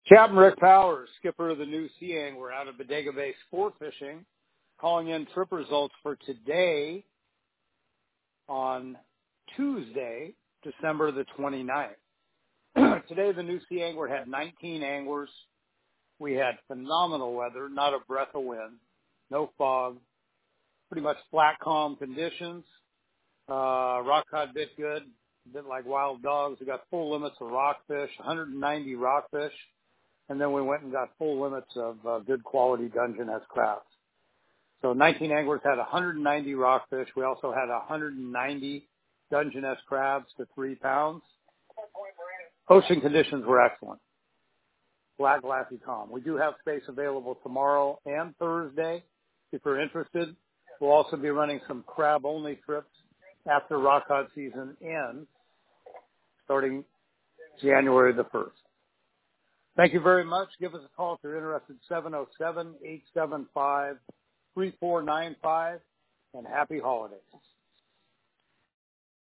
Captain Rick Powers, skipper of the New Sea Angler out of Bodega Bay Sport Fishing, calling in trip results for today on Tuesday, December the 29th. Today, the New Sea Angler had 19 anglers. We had phenomenal weather, not a breath of wind, no fog, pretty much flat, calm conditions. Rock cod bit good, bit like wild dogs. We got full limits of rockfish, 190 rockfish. And then we went and got full limits of good quality Dungeness crabs. So 19 anglers had 190 rockfish. We also had 190 Dungeness crabs to 3 pounds. Ocean conditions were excellent. Flat, glassy, calm. We do have space available tomorrow and Thursday if you're interested. We'll also be running some crab-only trips after rock cod season ends, starting January the 1st. Thank you very much. Give us a call if you're interested, 707-875-3495, and happy holidays.